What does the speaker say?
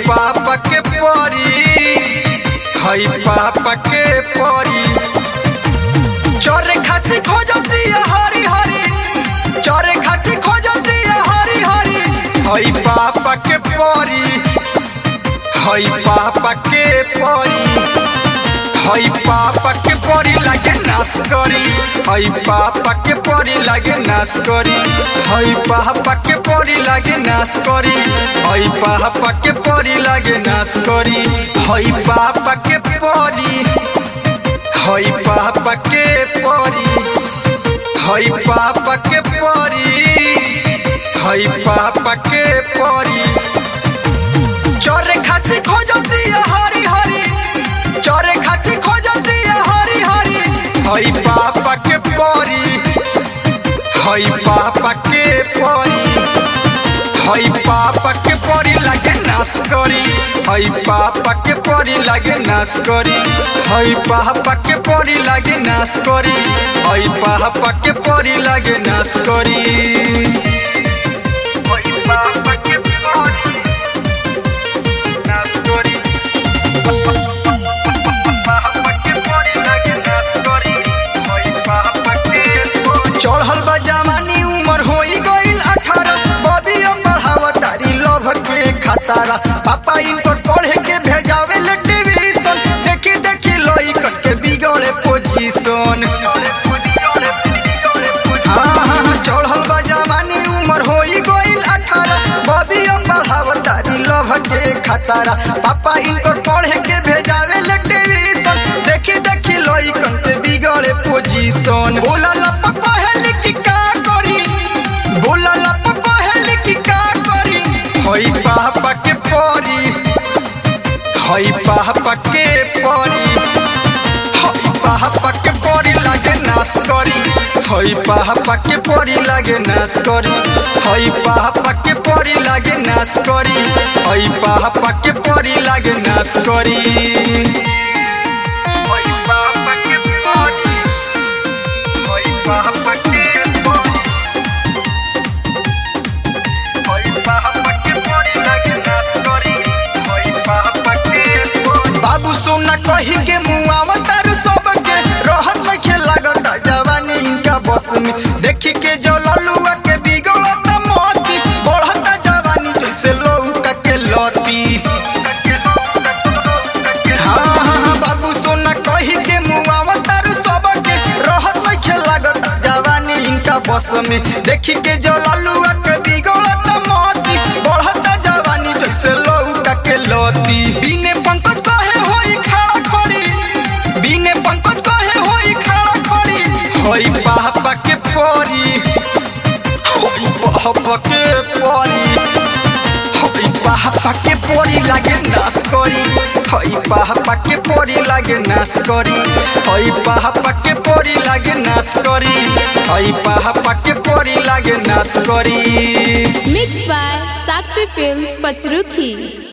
पापा के परी हई पापा के परी चोरे खाती खोजती हरी हरी चोरे खाती खोजती हरी हरी हई पापा के परी हई पापा के परी हई पापा के परी लागे नाश करी हई पापा के परी लागे नाश करी हई पापा के परी लागे नाश करी हई पापा के परी लागे नाश करी हई पापा के परी हई पापा के परी हई पापा के परी हई पापा के परी चोरे खाती खोजती हरी हरी चोरे खाती खोजती हरी हरी हई पापा के परी हई पापा के परी हई पापा के परी लागे नाश करी हई पापा के परी लागे नाश करी हई पापा के परी लागे नाश करी हई पापा के परी लागे नाश करी हई पापा के परी नाश करी चढ़ल बा जवानी उमर होई गईल 18 बदिया बढ़ावा तारी लोभ के खतरा पापा इनकर पढ़े के भेजावे ले टेलीविजन देखी देखी लई के बिगड़े पोजीशन चढ़ल बा जवानी उमर होई गईल 18 बदिया बढ़ावा तारी लोभ के खतरा पापा इनकर पढ़े के भेजावे ले टेलीविजन देखी देखी लई के बिगड़े पोजीशन बोला हई पापा के परी हई पापा के परी हई पापा के परी लागे नाश करी हई पापा के परी लागे नाश करी हई पापा के परी लागे नाश करी हई पापा के परी लागे नाश करी हई पापा के परी हई पापा के बाबू सोना कही के मुआवा तारू सबके रहत नखे लागत जवानी इनका बस में देखी के जो ललुआ के बिगड़त मोती बढ़त जवानी जैसे लौका के लती हाँ बाबू सोना कही के मुआवा तारू सबके रहत नखे लागत जवानी इनका बस में देखी के जो ललुआ के बिगड़त मोती बढ़त जवानी जैसे लौका के लती बिने पंकज हई पापा के परी हई पापा के परी हई पापा के परी लागे नाश करी हई पापा के परी लागे नाश करी हई पापा के परी लागे नाश करी हई पापा के परी लागे नाश करी mix by Sakshi films Pachrukhi.